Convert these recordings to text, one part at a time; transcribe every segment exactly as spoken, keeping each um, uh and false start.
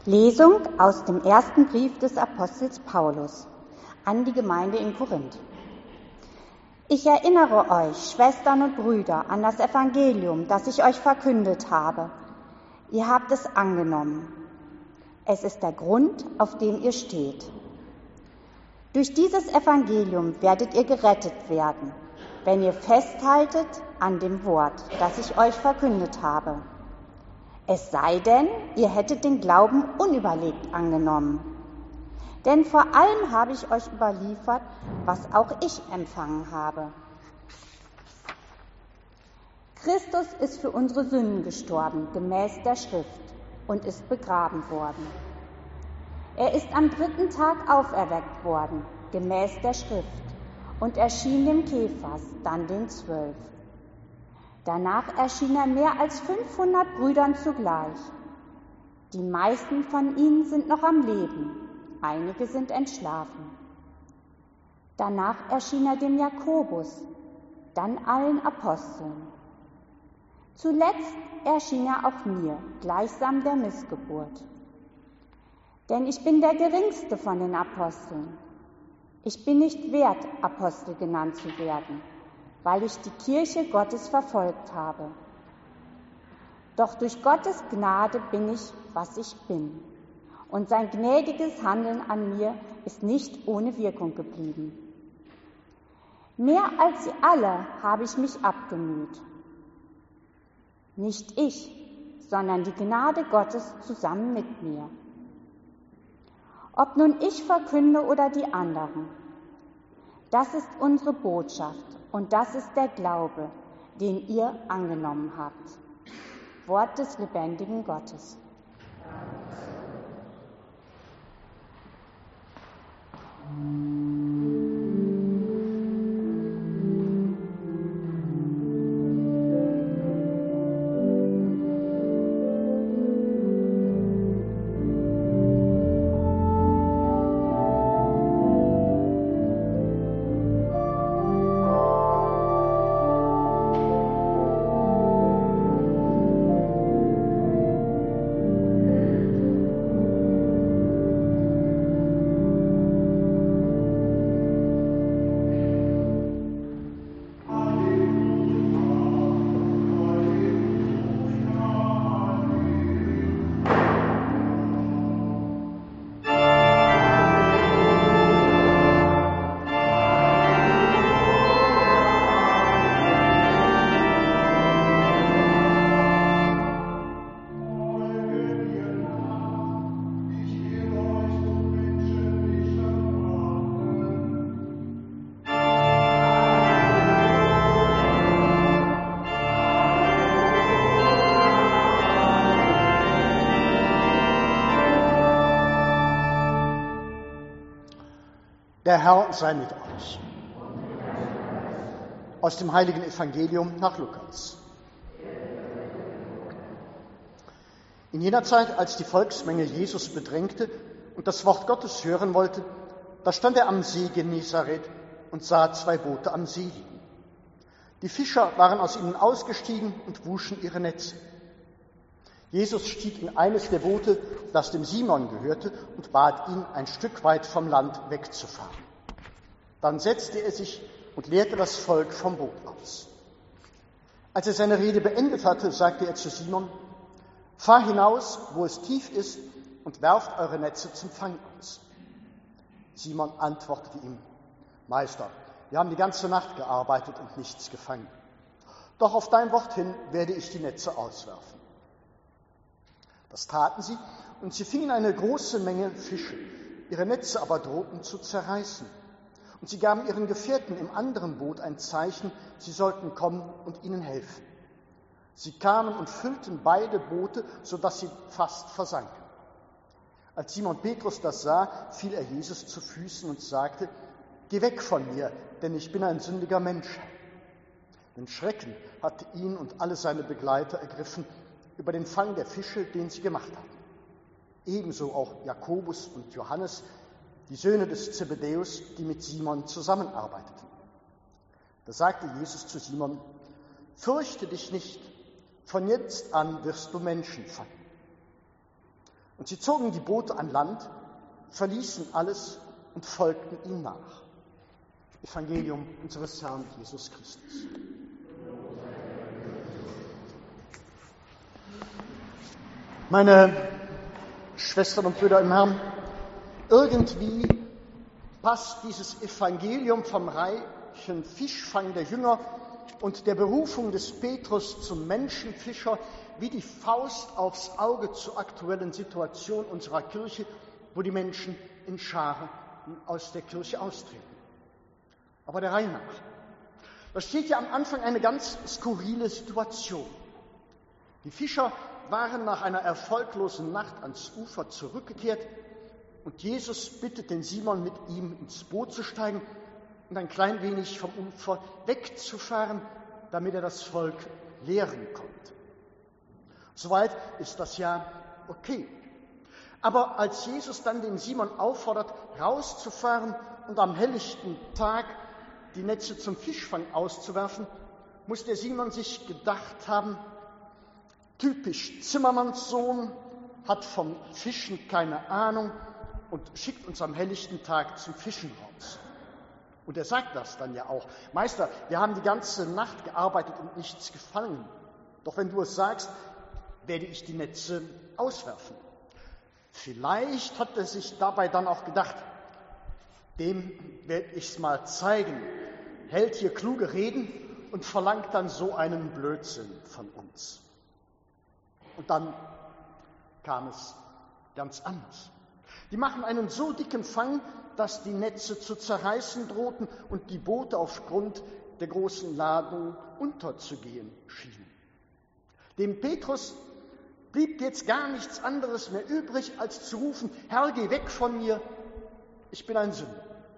Lesung aus dem ersten Brief des Apostels Paulus an die Gemeinde in Korinth. Ich erinnere euch, Schwestern und Brüder, an das Evangelium, das ich euch verkündet habe. Ihr habt es angenommen. Es ist der Grund, auf dem ihr steht. Durch dieses Evangelium werdet ihr gerettet werden, wenn ihr festhaltet an dem Wort, das ich euch verkündet habe. Es sei denn, ihr hättet den Glauben unüberlegt angenommen. Denn vor allem habe ich euch überliefert, was auch ich empfangen habe. Christus ist für unsere Sünden gestorben, gemäß der Schrift, und ist begraben worden. Er ist am dritten Tag auferweckt worden, gemäß der Schrift, und erschien dem Kephas, dann den Zwölf. Danach erschien er mehr als fünfhundert Brüdern zugleich. Die meisten von ihnen sind noch am Leben, einige sind entschlafen. Danach erschien er dem Jakobus, dann allen Aposteln. Zuletzt erschien er auch mir, gleichsam der Missgeburt. Denn ich bin der geringste von den Aposteln. Ich bin nicht wert, Apostel genannt zu werden, weil ich die Kirche Gottes verfolgt habe. Doch durch Gottes Gnade bin ich, was ich bin. Und sein gnädiges Handeln an mir ist nicht ohne Wirkung geblieben. Mehr als sie alle habe ich mich abgemüht. Nicht ich, sondern die Gnade Gottes zusammen mit mir. Ob nun ich verkünde oder die anderen, das ist unsere Botschaft. Und das ist der Glaube, den ihr angenommen habt. Wort des lebendigen Gottes. Der Herr sei mit euch. Aus dem heiligen Evangelium nach Lukas. In jener Zeit, als die Volksmenge Jesus bedrängte und das Wort Gottes hören wollte, da stand er am See Genezareth und sah zwei Boote am See liegen. Die Fischer waren aus ihnen ausgestiegen und wuschen ihre Netze. Jesus stieg in eines der Boote, das dem Simon gehörte, und bat ihn, ein Stück weit vom Land wegzufahren. Dann setzte er sich und leerte das Volk vom Boot aus. Als er seine Rede beendet hatte, sagte er zu Simon: Fahr hinaus, wo es tief ist, und werft eure Netze zum Fang aus. Simon antwortete ihm: Meister, wir haben die ganze Nacht gearbeitet und nichts gefangen. Doch auf dein Wort hin werde ich die Netze auswerfen. Das taten sie, und sie fingen eine große Menge Fische. Ihre Netze aber drohten zu zerreißen. Und sie gaben ihren Gefährten im anderen Boot ein Zeichen, sie sollten kommen und ihnen helfen. Sie kamen und füllten beide Boote, sodass sie fast versanken. Als Simon Petrus das sah, fiel er Jesus zu Füßen und sagte: Geh weg von mir, denn ich bin ein sündiger Mensch. Denn Schrecken hatte ihn und alle seine Begleiter ergriffen über den Fang der Fische, den sie gemacht hatten. Ebenso auch Jakobus und Johannes, die Söhne des Zebedäus, die mit Simon zusammenarbeiteten. Da sagte Jesus zu Simon: Fürchte dich nicht, von jetzt an wirst du Menschen fangen. Und sie zogen die Boote an Land, verließen alles und folgten ihm nach. Evangelium unseres Herrn Jesus Christus. Meine Schwestern und Brüder im Herrn, irgendwie passt dieses Evangelium vom reichen Fischfang der Jünger und der Berufung des Petrus zum Menschenfischer wie die Faust aufs Auge zur aktuellen Situation unserer Kirche, wo die Menschen in Scharen aus der Kirche austreten. Aber der Reihe nach. Da steht ja am Anfang eine ganz skurrile Situation. Die Fischer waren nach einer erfolglosen Nacht ans Ufer zurückgekehrt und Jesus bittet den Simon, mit ihm ins Boot zu steigen und ein klein wenig vom Ufer wegzufahren, damit er das Volk lehren konnte. Soweit ist das ja okay. Aber als Jesus dann den Simon auffordert, rauszufahren und am helllichten Tag die Netze zum Fischfang auszuwerfen, muss der Simon sich gedacht haben, typisch Zimmermannssohn, hat vom Fischen keine Ahnung und schickt uns am helllichten Tag zum Fischen raus. Und er sagt das dann ja auch. Meister, wir haben die ganze Nacht gearbeitet und nichts gefangen. Doch wenn du es sagst, werde ich die Netze auswerfen. Vielleicht hat er sich dabei dann auch gedacht, dem werde ich es mal zeigen, hält hier kluge Reden und verlangt dann so einen Blödsinn von uns. Und dann kam es ganz anders. Die machen einen so dicken Fang, dass die Netze zu zerreißen drohten und die Boote aufgrund der großen Ladung unterzugehen schienen. Dem Petrus blieb jetzt gar nichts anderes mehr übrig, als zu rufen, Herr, geh weg von mir, ich bin ein Sünder.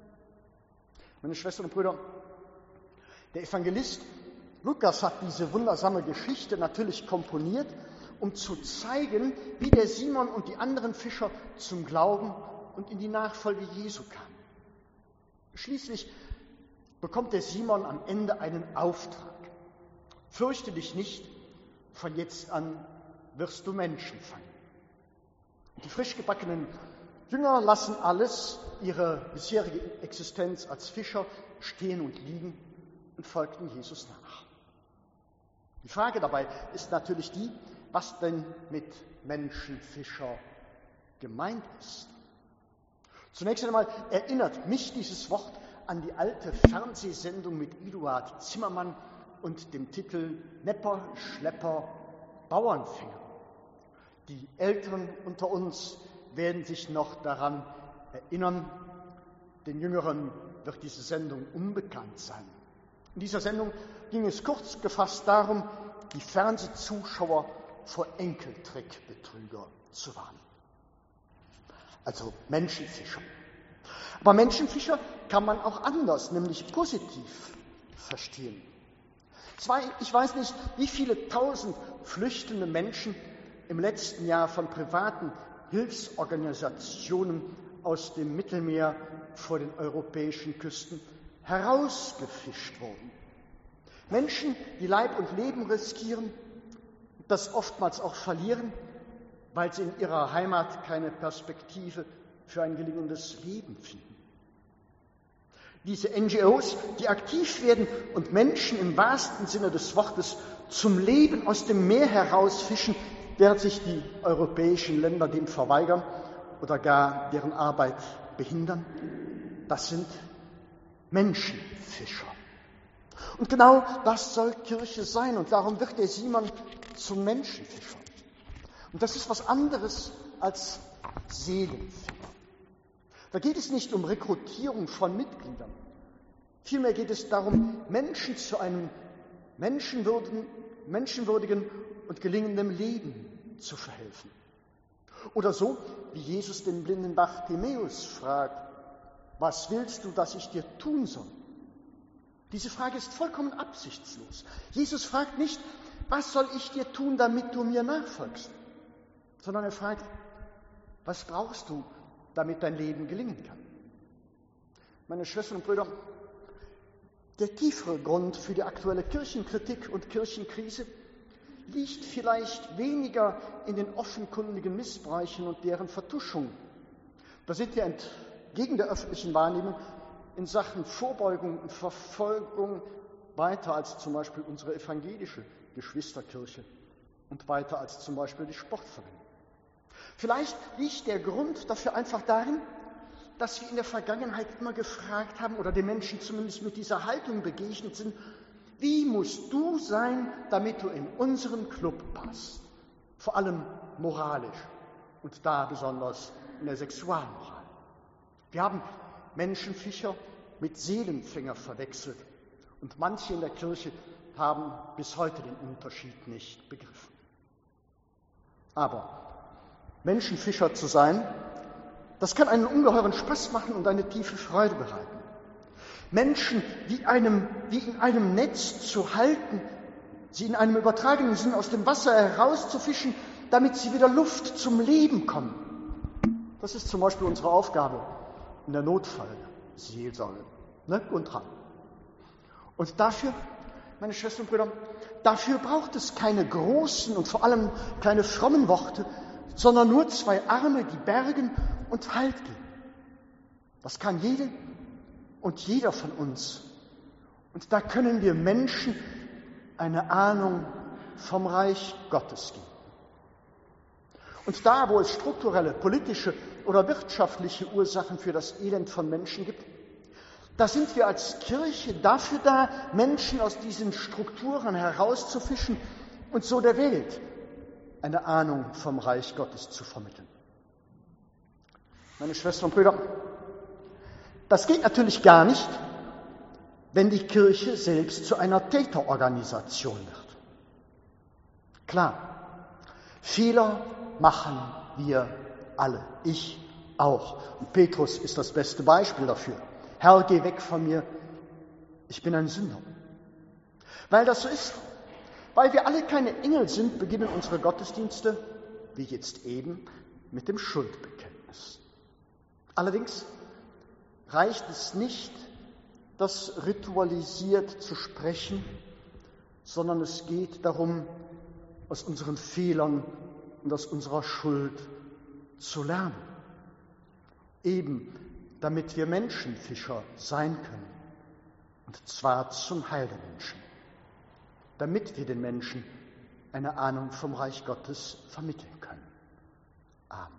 Meine Schwestern und Brüder, der Evangelist Lukas hat diese wundersame Geschichte natürlich komponiert, um zu zeigen, wie der Simon und die anderen Fischer zum Glauben und in die Nachfolge Jesu kamen. Schließlich bekommt der Simon am Ende einen Auftrag. Fürchte dich nicht, von jetzt an wirst du Menschen fangen. Und die frisch gebackenen Jünger lassen alles, ihre bisherige Existenz als Fischer, stehen und liegen und folgten Jesus nach. Die Frage dabei ist natürlich die, was denn mit Menschenfischer gemeint ist. Zunächst einmal erinnert mich dieses Wort an die alte Fernsehsendung mit Eduard Zimmermann und dem Titel Nepper, Schlepper, Bauernfänger. Die Älteren unter uns werden sich noch daran erinnern, den Jüngeren wird diese Sendung unbekannt sein. In dieser Sendung ging es kurz gefasst darum, die Fernsehzuschauer vor Enkeltrickbetrüger zu warnen. Also Menschenfischer. Aber Menschenfischer kann man auch anders, nämlich positiv verstehen. Ich weiß nicht, wie viele tausend flüchtende Menschen im letzten Jahr von privaten Hilfsorganisationen aus dem Mittelmeer vor den europäischen Küsten herausgefischt wurden. Menschen, die Leib und Leben riskieren, das oftmals auch verlieren, weil sie in ihrer Heimat keine Perspektive für ein gelingendes Leben finden. Diese N G Os, die aktiv werden und Menschen im wahrsten Sinne des Wortes zum Leben aus dem Meer herausfischen, während sich die europäischen Länder dem verweigern oder gar deren Arbeit behindern, das sind Menschenfischer. Und genau das soll Kirche sein und darum wird der Simon zum Menschenfischer. Und das ist was anderes als Seelenfinger. Da geht es nicht um Rekrutierung von Mitgliedern. Vielmehr geht es darum, Menschen zu einem menschenwürdigen, menschenwürdigen und gelingendem Leben zu verhelfen. Oder so, wie Jesus den blinden Bartimäus fragt, was willst du, dass ich dir tun soll? Diese Frage ist vollkommen absichtslos. Jesus fragt nicht, was soll ich dir tun, damit du mir nachfolgst? Sondern er fragt, was brauchst du, damit dein Leben gelingen kann? Meine Schwestern und Brüder, der tiefere Grund für die aktuelle Kirchenkritik und Kirchenkrise liegt vielleicht weniger in den offenkundigen Missbräuchen und deren Vertuschung. Da sind wir entgegen der öffentlichen Wahrnehmung in Sachen Vorbeugung und Verfolgung weiter als zum Beispiel unsere evangelische Geschwisterkirche und weiter als zum Beispiel die Sportvereine. Vielleicht liegt der Grund dafür einfach darin, dass wir in der Vergangenheit immer gefragt haben oder den Menschen zumindest mit dieser Haltung begegnet sind: Wie musst du sein, damit du in unseren Club passt? Vor allem moralisch und da besonders in der Sexualmoral. Wir haben Menschenfischer mit Seelenfänger verwechselt und manche in der Kirche haben bis heute den Unterschied nicht begriffen. Aber Menschenfischer zu sein, das kann einen ungeheuren Spaß machen und eine tiefe Freude bereiten. Menschen wie, einem, wie in einem Netz zu halten, sie in einem übertragenen Sinn aus dem Wasser herauszufischen, damit sie wieder Luft zum Leben kommen. Das ist zum Beispiel unsere Aufgabe in der Notfallseelsorge. Ne? Und dran. Und dafür, meine Schwestern und Brüder, dafür braucht es keine großen und vor allem keine frommen Worte, sondern nur zwei Arme, die bergen und Halt geben. Das kann jede und jeder von uns. Und da können wir Menschen eine Ahnung vom Reich Gottes geben. Und da, wo es strukturelle, politische oder wirtschaftliche Ursachen für das Elend von Menschen gibt, da sind wir als Kirche dafür da, Menschen aus diesen Strukturen herauszufischen und so der Welt eine Ahnung vom Reich Gottes zu vermitteln. Meine Schwestern und Brüder, das geht natürlich gar nicht, wenn die Kirche selbst zu einer Täterorganisation wird. Klar, Fehler machen wir alle, ich auch. Und Petrus ist das beste Beispiel dafür. Herr, geh weg von mir, ich bin ein Sünder. Weil das so ist, weil wir alle keine Engel sind, beginnen unsere Gottesdienste, wie jetzt eben, mit dem Schuldbekenntnis. Allerdings reicht es nicht, das ritualisiert zu sprechen, sondern es geht darum, aus unseren Fehlern und aus unserer Schuld zu lernen. Eben damit wir Menschenfischer sein können, und zwar zum Heil der Menschen, damit wir den Menschen eine Ahnung vom Reich Gottes vermitteln können. Amen.